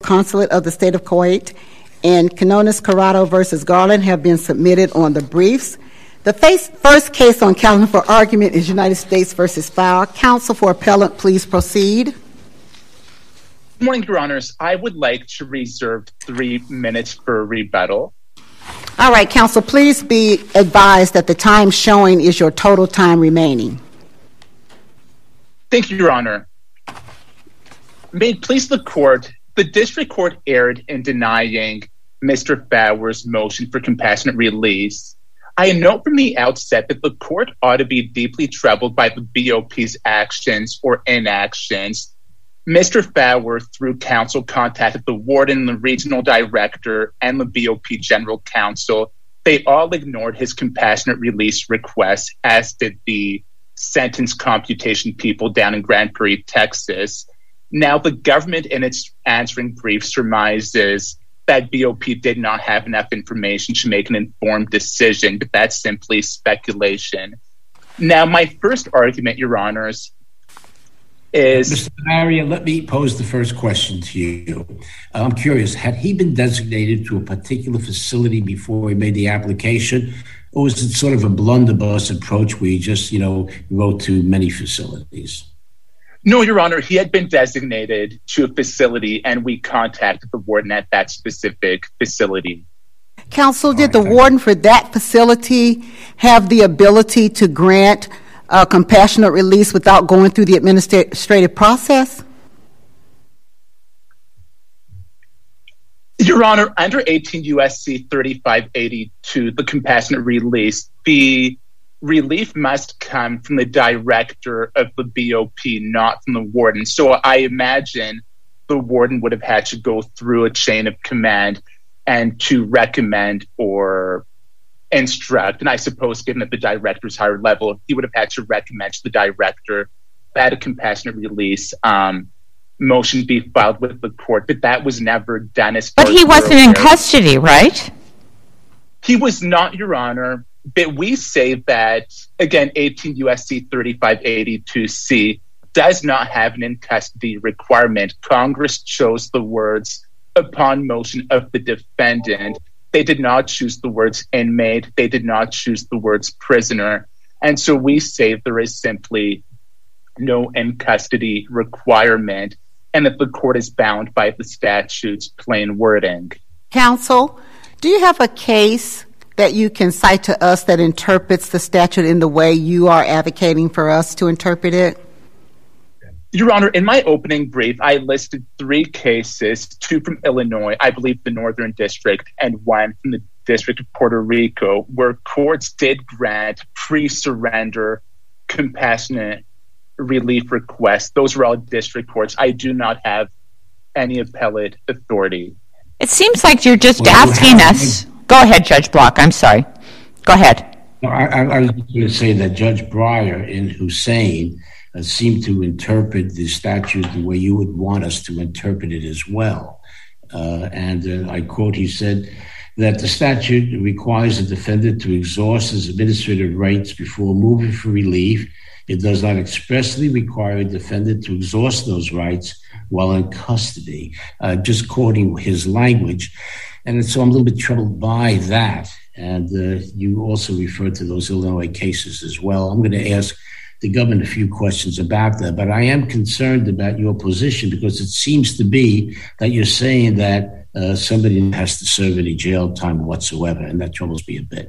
Consulate of the State of Kuwait and Canonis Corrado versus Garland have been submitted on the briefs. The first case on calendar for argument is United States versus Fowler. Counsel for appellant, please proceed. Good morning, Your Honors. I would like to reserve 3 minutes for rebuttal. All right, counsel, please be advised that the time showing is your total time remaining. Thank you, Your Honor. May it please the court, the district court erred in denying Mr. Fowler's motion for compassionate release. I note from the outset that the court ought to be deeply troubled by the BOP's actions or inactions. Mr. Fowler, through counsel, contacted the warden, the regional director, and the BOP general counsel. They all ignored his compassionate release request, as did the sentence computation people down in Grand Prairie, Texas. Now, the government in its answering brief surmises that BOP did not have enough information to make an informed decision, but that's simply speculation. Now, my first argument, Your Honors, is... Mr. Maria, let me pose the first question to you. I'm curious, had he been designated to a particular facility before he made the application, or was it sort of a blunderbuss approach where he just, wrote to many facilities? No, Your Honor, he had been designated to a facility, and we contacted the warden at that specific facility. Counsel, did the warden for that facility have the ability to grant compassionate release without going through the administrative process? Your Honor, under 18 U.S.C. 3582, the compassionate release, the relief must come from the director of the BOP, not from the warden. So I imagine the warden would have had to go through a chain of command and to recommend or instruct. And I suppose, given that the director's higher level, he would have had to recommend to the director that a compassionate release motion be filed with the court. But that was never done. But he wasn't in custody, right? He was not, Your Honor. But we say that, again, 18 U.S.C. 3582C does not have an in-custody requirement. Congress chose the words upon motion of the defendant. They did not choose the words inmate. They did not choose the words prisoner. And so we say there is simply no in-custody requirement and that the court is bound by the statute's plain wording. Counsel, do you have a case that you can cite to us that interprets the statute in the way you are advocating for us to interpret it? Your Honor, in my opening brief, I listed 3 cases, 2 from Illinois, I believe the Northern District, and 1 from the District of Puerto Rico, where courts did grant pre-surrender compassionate relief requests. Those were all district courts. I do not have any appellate authority. It seems like you're just asking us... Go ahead, Judge Block. I'm sorry. Go ahead. No, I was going to say that Judge Breyer in Hussein seemed to interpret the statute the way you would want us to interpret it as well. And I quote, he said that the statute requires the defendant to exhaust his administrative rights before moving for relief. It does not expressly require a defendant to exhaust those rights while in custody. Just quoting his language. And so I'm a little bit troubled by that. And you also referred to those Illinois cases as well. I'm going to ask the government a few questions about that. But I am concerned about your position because it seems to be that you're saying that somebody has to serve any jail time whatsoever. And that troubles me a bit.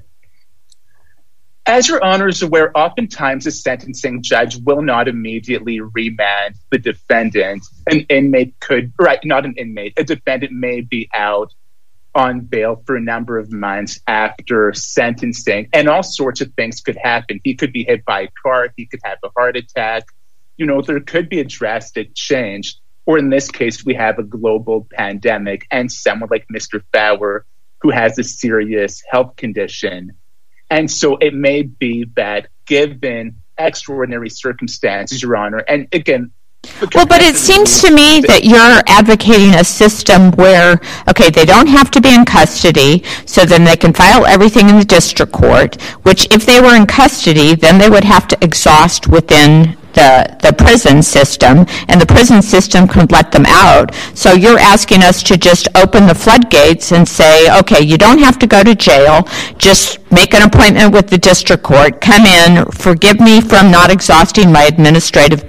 As Your Honor is aware, oftentimes a sentencing judge will not immediately remand the defendant. An inmate could, right, not an inmate, a defendant may be out on bail for a number of months after sentencing, and all sorts of things could happen. He could be hit by a car, he could have a heart attack. There could be a drastic change. Or in this case, we have a global pandemic and someone like Mr. Fowler who has a serious health condition. And so it may be that given extraordinary circumstances, Your Honor, and again, well, but it seems to me that you're advocating a system where, okay, they don't have to be in custody, so then they can file everything in the district court, which if they were in custody, then they would have to exhaust within the prison system, and the prison system could let them out. So you're asking us to just open the floodgates and say, okay, you don't have to go to jail, just make an appointment with the district court, come in, forgive me from not exhausting my administrative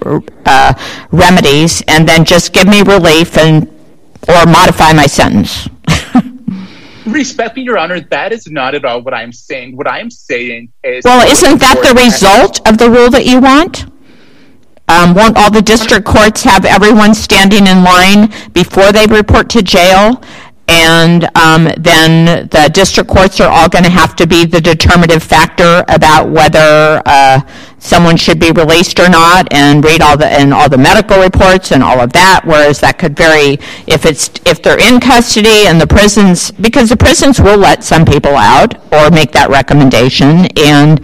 remedies, and then just give me relief or modify my sentence. Respectfully, Your Honor, that is not at all what I'm saying. What I'm saying is... Well, isn't that the result of the rule that you want? Won't all the district courts have everyone standing in line before they report to jail? And then the district courts are all going to have to be the determinative factor about whether someone should be released or not, and read all the medical reports and all of that. Whereas that could vary if they're in custody and the prisons, because the prisons will let some people out or make that recommendation, and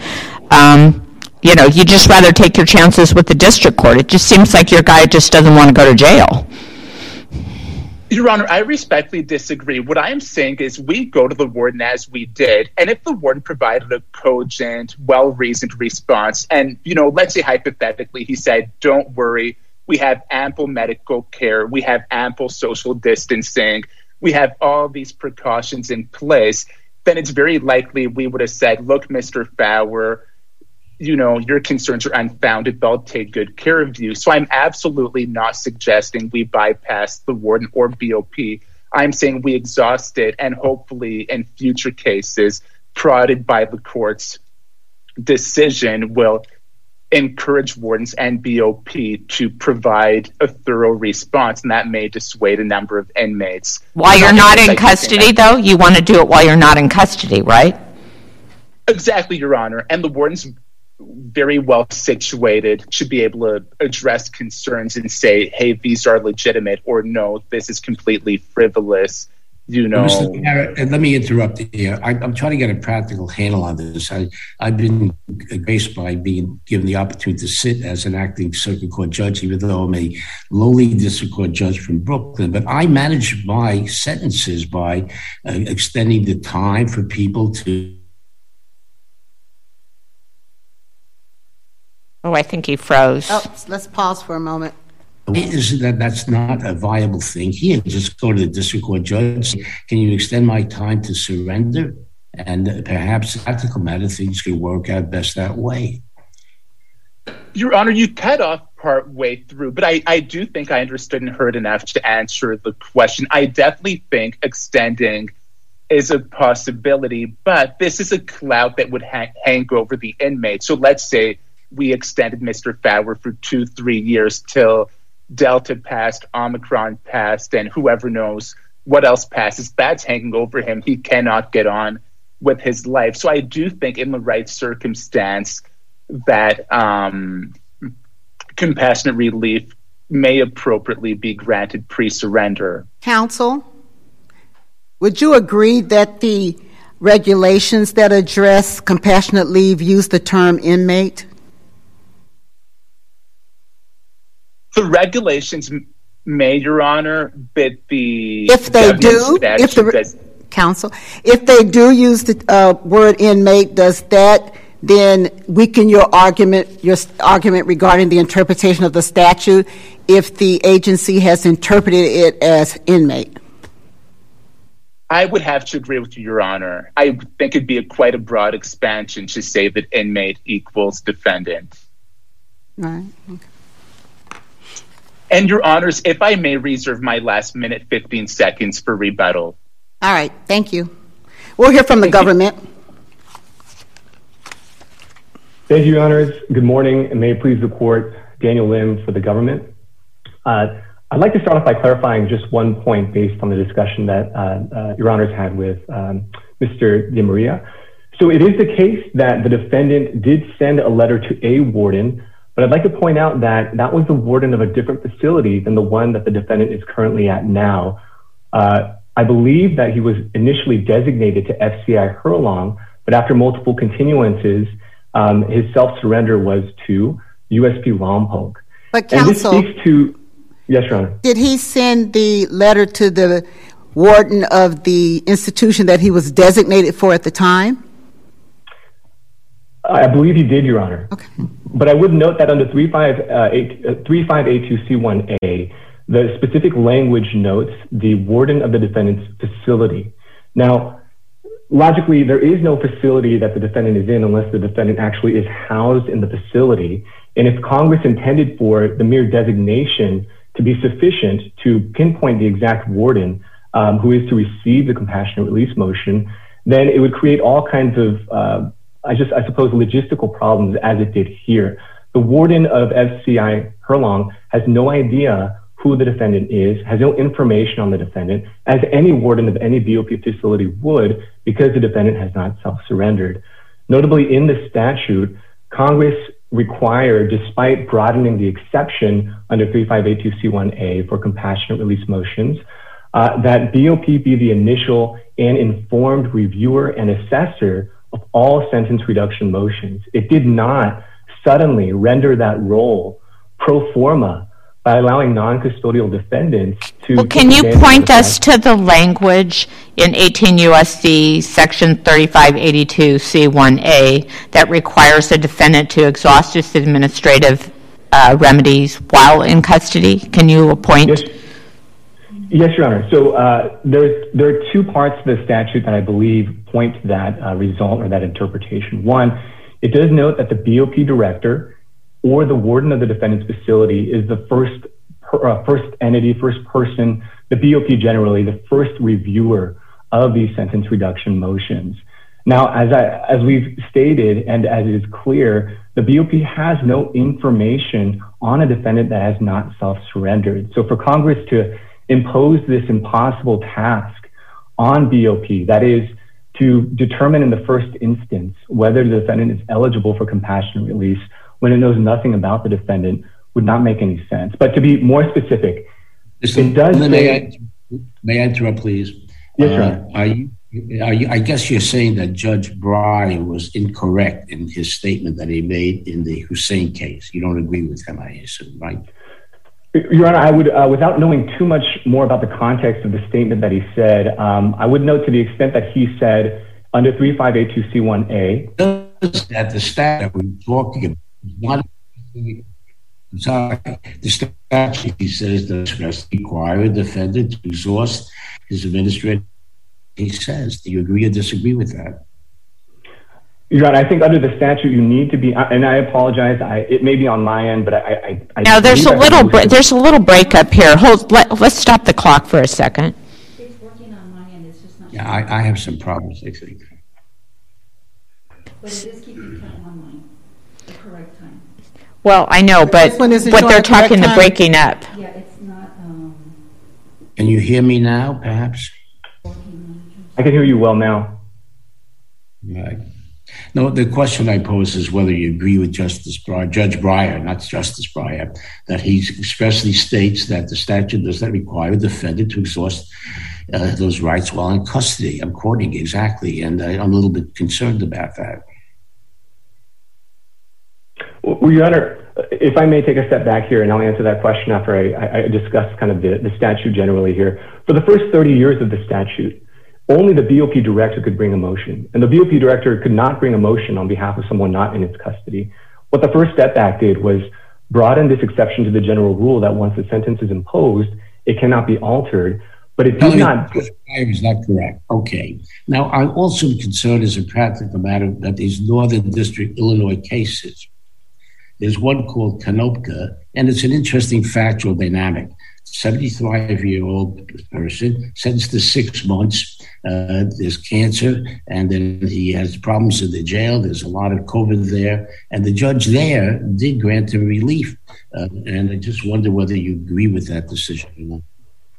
you just rather take your chances with the district court. It just seems like your guy just doesn't want to go to jail. Your Honor, I respectfully disagree. What I am saying is we go to the warden as we did, and if the warden provided a cogent, well-reasoned response, and, let's say hypothetically he said, don't worry, we have ample medical care, we have ample social distancing, we have all these precautions in place, then it's very likely we would have said, look, Mr. Fowler, your concerns are unfounded, they'll take good care of you. So I'm absolutely not suggesting we bypass the warden or BOP. I'm saying we exhaust it, and hopefully in future cases, prodded by the court's decision, will encourage wardens and BOP to provide a thorough response, and that may dissuade a number of inmates. While you're not in custody, though? You want to do it while you're not in custody, right? Exactly, Your Honor. And the warden's very well situated, should be able to address concerns and say, hey, these are legitimate, or no, this is completely frivolous. Mr. Garrett, let me interrupt here. I'm trying to get a practical handle on this. I've been graced by being given the opportunity to sit as an acting circuit court judge, even though I'm a lowly district court judge from Brooklyn. But I manage my sentences by extending the time for people to... Oh, I think he froze. Oh, let's pause for a moment. Is that's not a viable thing here? Just go to the district court judge. Can you extend my time to surrender? And perhaps practical matter, things could work out best that way. Your Honor, you cut off part way through, but I do think I understood and heard enough to answer the question. I definitely think extending is a possibility, but this is a cloud that would hang over the inmate. So let's say we extended Mr. Fowler for 2-3 years till Delta passed, Omicron passed, and whoever knows what else passes. That's hanging over him. He cannot get on with his life. So I do think in the right circumstance that compassionate relief may appropriately be granted pre-surrender. Counsel, would you agree that the regulations that address compassionate leave use the term inmate? The regulations may, Your Honor, but if they do use the word inmate, does that then weaken your argument regarding the interpretation of the statute if the agency has interpreted it as inmate? I would have to agree with you, Your Honor. I think it'd be quite a broad expansion to say that inmate equals defendant. Right. Okay. And Your Honors, if I may reserve my last minute, 15 seconds for rebuttal. All right. Thank you. We'll hear from the government. Thank you, Your Honors. Good morning, and may it please the court, Daniel Lim for the government. I'd like to start off by clarifying just one point based on the discussion that Your Honors had with Mr. DeMaria. So it is the case that the defendant did send a letter to a warden, but I'd like to point out that that was the warden of a different facility than the one that the defendant is currently at now. I believe that he was initially designated to FCI Hurlong, but after multiple continuances, his self-surrender was to USP Lompoc. But counsel, and this speaks to, yes, Your Honor. Did he send the letter to the warden of the institution that he was designated for at the time? I believe he did, Your Honor. Okay. But I would note that under 3582C1A, the specific language notes the warden of the defendant's facility. Now, logically, there is no facility that the defendant is in unless the defendant actually is housed in the facility. And if Congress intended for the mere designation to be sufficient to pinpoint the exact warden who is to receive the compassionate release motion, then it would create all kinds of, I suppose, logistical problems as it did here. The warden of FCI Herlong has no idea who the defendant is, has no information on the defendant, as any warden of any BOP facility would, because the defendant has not self-surrendered. Notably, in the statute, Congress required, despite broadening the exception under 3582C1A for compassionate release motions, that BOP be the initial and informed reviewer and assessor of all sentence reduction motions. It did not suddenly render that role pro forma by allowing non-custodial defendants to... Well, can you point us to the language in 18 U.S.C. section 3582C1A that requires the defendant to exhaust his administrative remedies while in custody? Can you point... Yes, Your Honor. So there are two parts of the statute that I believe point to that result or that interpretation. One, it does note that the BOP director or the warden of the defendant's facility is the first entity, first person, the BOP generally, the first reviewer of these sentence reduction motions. Now, as we've stated, and as it is clear, the BOP has no information on a defendant that has not self-surrendered. So for Congress to impose this impossible task on BOP, that is to determine in the first instance whether the defendant is eligible for compassionate release when it knows nothing about the defendant, would not make any sense. But to be more specific, it does say... May I interrupt, please? Yes, Your Honor. I guess you're saying that Judge Breyer was incorrect in his statement that he made in the Hussein case. You don't agree with him, I assume, right? Your Honor, I would, without knowing too much more about the context of the statement that he said, I would note to the extent that he said under 3582C1A... That the statute we're talking about, the statute, he says, does require a defendant to exhaust his administrative... He says, do you agree or disagree with that? Your Honor, I think under the statute you need to be, and I apologize, it may be on my end, but I now there's a little breakup here. Let's stop the clock for a second. It's working on my end. It's just not. Yeah, I have some problems, I think. But it is keeping count on mine, the correct time. Well, I know, but what they're talking, the breaking up. Yeah, it's not. Can you hear me now, perhaps? I can hear you well now. Right. No, the question I pose is whether you agree with Judge Breyer, not Justice Breyer, that he expressly states that the statute does not require a defendant to exhaust those rights while in custody. I'm quoting exactly, and I'm a little bit concerned about that. Well, Your Honor, if I may take a step back here, and I'll answer that question after I discuss kind of the statute generally here. For the first 30 years of the statute, only the BOP director could bring a motion, and the BOP director could not bring a motion on behalf of someone not in its custody. What the First Step Act did was broaden this exception to the general rule that once a sentence is imposed, it cannot be altered, but it did not... Is not correct. Okay. Now, I'm also concerned as a practical matter that these Northern District Illinois cases, there's one called Konopka, and it's an interesting factual dynamic. 75-year-old person sentenced to 6 months. There's cancer, and then he has problems in the jail. There's a lot of COVID there, and the judge there did grant him relief. And I just wonder whether you agree with that decision or not.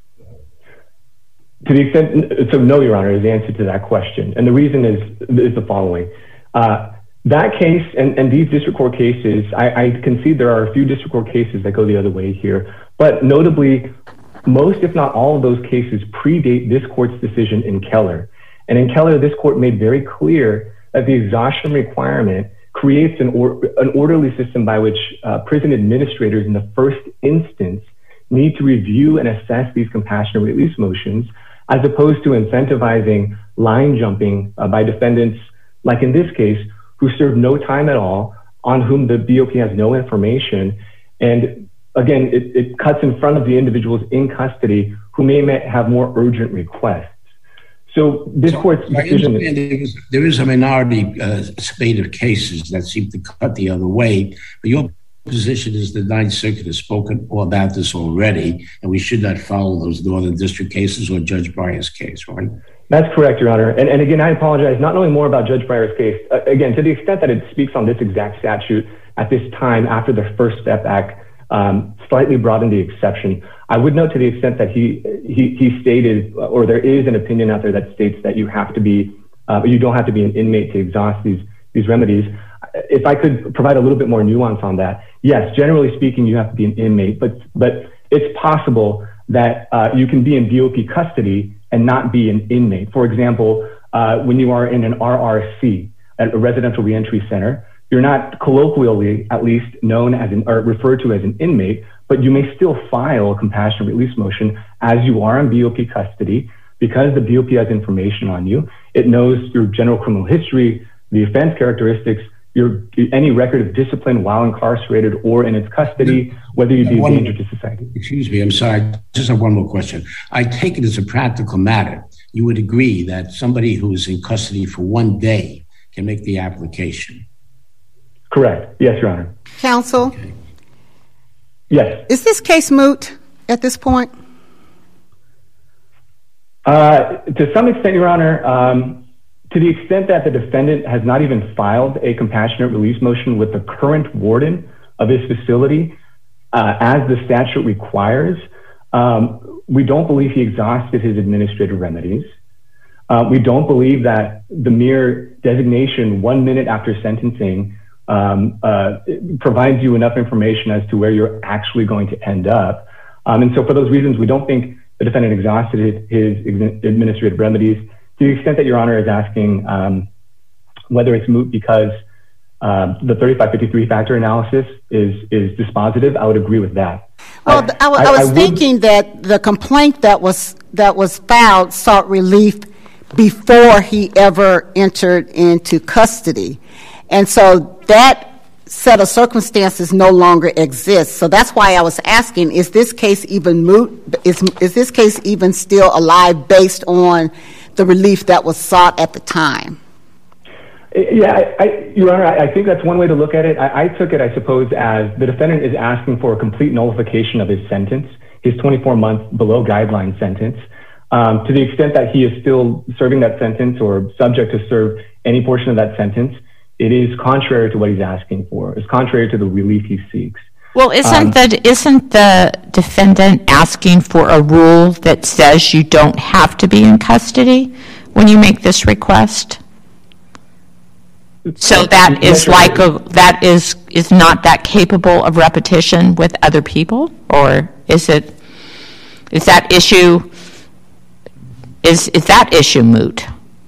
To the extent, so no, Your Honor, is the answer to that question, and the reason is the following. That case and these district court cases, I concede there are a few district court cases that go the other way here, but notably, most, if not all of those cases predate this court's decision in Keller. And in Keller, this court made very clear that the exhaustion requirement creates an orderly system by which prison administrators in the first instance need to review and assess these compassionate release motions, as opposed to incentivizing line jumping by defendants, like in this case, who served no time at all, on whom the BOP has no information. And again, it cuts in front of the individuals in custody who may have more urgent requests. So this court's decision... There is a minority spate of cases that seem to cut the other way, but your position is the Ninth Circuit has spoken all about this already, and we should not follow those Northern District cases or Judge Breyer's case, right? That's correct, Your Honor. And again, I apologize, not knowing more about Judge Breyer's case. Again, to the extent that it speaks on this exact statute at this time after the First Step Act slightly broadened the exception, I would note to the extent that he stated, or there is an opinion out there that states that you have to be, you don't have to be an inmate to exhaust these remedies. If I could provide a little bit more nuance on that, yes, generally speaking, you have to be an inmate, but it's possible that you can be in BOP custody and not be an inmate. For example, when you are in an RRC, a residential reentry center, you're not colloquially, at least, known as or referred to as an inmate, but you may still file a compassionate release motion as you are in BOP custody because the BOP has information on you. It knows your general criminal history, the offense characteristics, any record of discipline while incarcerated or in its custody, whether you be a danger to society. Excuse me, I'm sorry. Just have one more question. I take it as a practical matter. You would agree that somebody who is in custody for one day can make the application? Correct. Yes, Your Honor. Counsel? Okay. Yes. Is this case moot at this point? To some extent, Your Honor, to the extent that the defendant has not even filed a compassionate release motion with the current warden of his facility, as the statute requires, we don't believe he exhausted his administrative remedies. We don't believe that the mere designation 1 minute after sentencing provides you enough information as to where you're actually going to end up. And so for those reasons, we don't think the defendant exhausted his administrative remedies. To the extent that Your Honor is asking whether it's moot because the 3553 factor analysis is dispositive, I would agree with that. Well, I was thinking that the complaint that was filed sought relief before he ever entered into custody. And so that set of circumstances no longer exists. So that's why I was asking, is this case even moot? Is this case even still alive based on the relief that was sought at the time? Yeah, Your Honor, I think that's one way to look at it. I took it, I suppose, as the defendant is asking for a complete nullification of his sentence, his 24-month below guideline sentence. To the extent that he is still serving that sentence or subject to serve any portion of that sentence, it is contrary to what he's asking for. It's contrary to the relief he seeks. Well, isn't the defendant asking for a rule that says you don't have to be in custody when you make this request? So that is is not that capable of repetition with other people, or is that issue moot?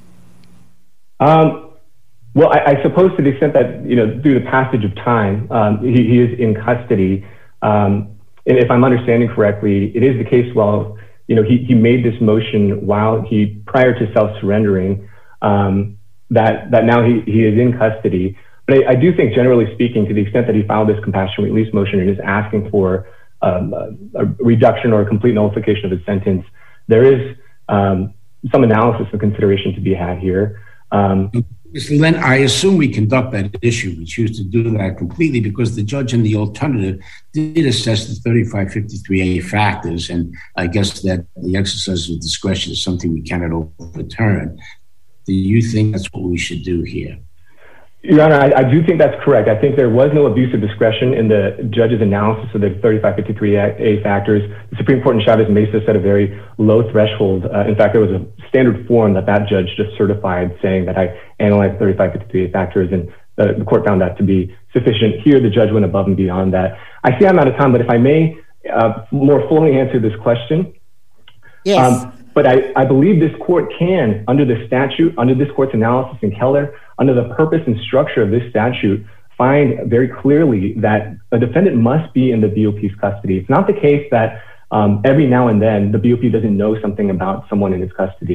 Well, I suppose to the extent that, through the passage of time, he is in custody. And if I'm understanding correctly, it is the case while, he made this motion while prior to self-surrendering, that now he is in custody. But I do think, generally speaking, to the extent that he filed this compassionate release motion and is asking for a reduction or a complete nullification of his sentence, there is some analysis and consideration to be had here. Mr. Len, I assume we conduct that issue. We choose to do that completely because the judge in the alternative did assess the 3553A factors, and I guess that the exercise of discretion is something we cannot overturn. Do you think that's what we should do here? Your Honor, I do think that's correct. I think there was no abuse of discretion in the judge's analysis of the 3553A factors. The Supreme Court in Chavez-Mesa set a very low threshold. In fact, there was a standard form that judge just certified saying that I analyzed 3553A factors, and the court found that to be sufficient. Here, the judge went above and beyond that. I see I'm out of time, but if I may more fully answer this question. Yes. But I believe this court can, under the statute, under this court's analysis in Keller, under the purpose and structure of this statute, find very clearly that a defendant must be in the BOP's custody. It's not the case that every now and then the BOP doesn't know something about someone in its custody.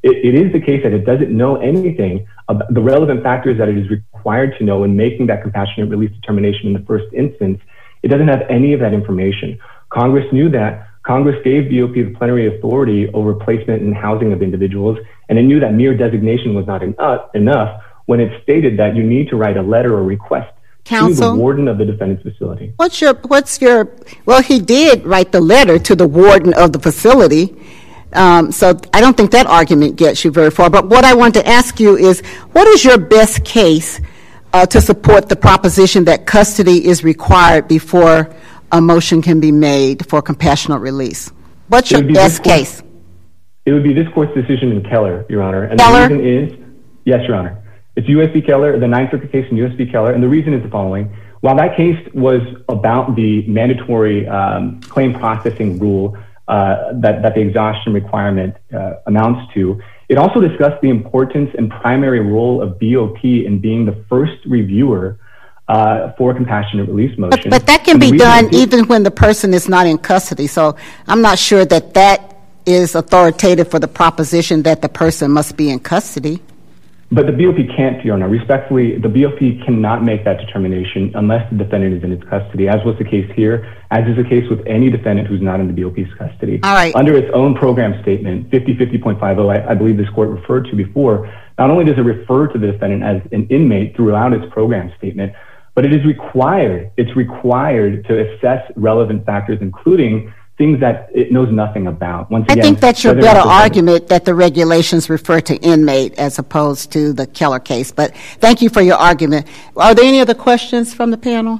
it is the case that it doesn't know anything about the relevant factors that it is required to know in making that compassionate release determination in the first instance. It doesn't have any of that information. Congress knew that. Congress gave BOP the plenary authority over placement and housing of individuals, and it knew that mere designation was not enough when it stated that you need to write a letter or request to the warden of the defendant's facility. Well, he did write the letter to the warden of the facility, so I don't think that argument gets you very far. But what I want to ask you is, what is your best case to support the proposition that custody is required before a motion can be made for compassionate release? What's your best case? It would be this court's decision in Keller, Your Honor. And Keller? The reason is, yes, Your Honor. It's U.S. v. Keller, the Ninth Circuit case in U.S. v. Keller, and the reason is the following. While that case was about the mandatory claim processing rule that the exhaustion requirement amounts to, it also discussed the importance and primary role of BOP in being the first reviewer for a compassionate release motion. But that can be done even when the person is not in custody, so I'm not sure that is authoritative for the proposition that the person must be in custody. But the BOP can't, Your Honor. Respectfully, the BOP cannot make that determination unless the defendant is in its custody, as was the case here, as is the case with any defendant who's not in the BOP's custody. All right. Under its own program statement, 5050.50, I believe this court referred to before, not only does it refer to the defendant as an inmate throughout its program statement, but it's required to assess relevant factors, including things that it knows nothing about. Once again, I think that's your better argument, that the regulations refer to inmate as opposed to the Keller case. But thank you for your argument. Are there any other questions from the panel?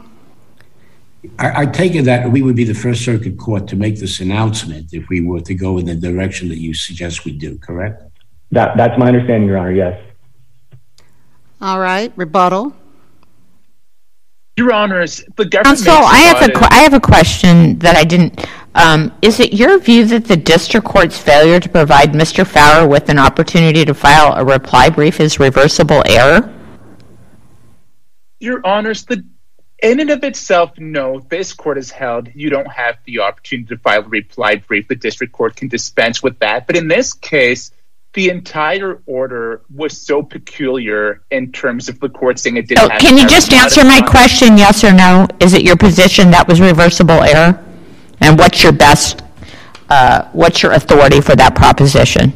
I take it that we would be the First Circuit Court to make this announcement if we were to go in the direction that you suggest we do, correct? That's my understanding, Your Honor, yes. All right. Rebuttal. Your Honors, the government... Counsel, I have a question that I didn't... is it your view that the district court's failure to provide Mr. Fowler with an opportunity to file a reply brief is reversible error? Your Honors, in and of itself, no. This court has held you don't have the opportunity to file a reply brief. The district court can dispense with that. But in this case, the entire order was so peculiar in terms of the court saying it didn't have... Can you just answer my question, yes or no? Is it your position that was reversible error? And what's your authority for that proposition?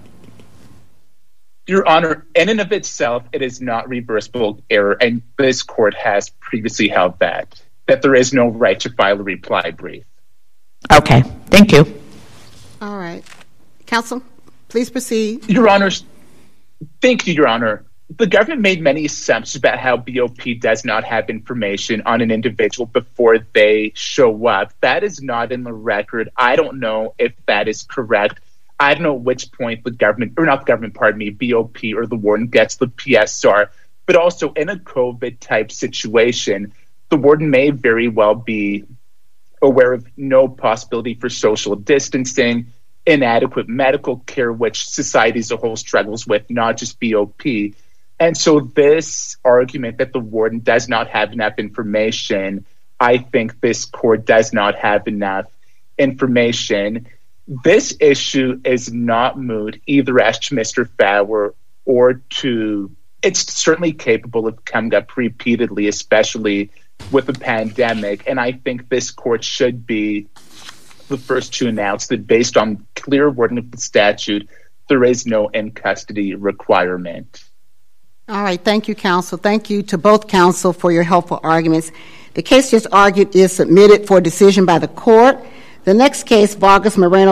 Your Honor, in and of itself, it is not reversible error, and this court has previously held that there is no right to file a reply brief. Okay, thank you. All right. Counsel, please proceed. Your Honors, thank you, Your Honor. The government made many assumptions about how BOP does not have information on an individual before they show up. That is not in the record. I don't know if that is correct. I don't know at which point BOP or the warden gets the PSR. But also in a COVID-type situation, the warden may very well be aware of no possibility for social distancing, inadequate medical care, which society as a whole struggles with, not just BOP. And so this argument that the warden does not have enough information, I think this court does not have enough information. This issue is not moot either as to Mr. Fowler or to... It's certainly capable of coming up repeatedly, especially with the pandemic. And I think this court should be the first to announce that based on clear wording of the statute, there is no in-custody requirement. All right. Thank you, counsel. Thank you to both counsel for your helpful arguments. The case just argued is submitted for decision by the court. The next case, Vargas Moreno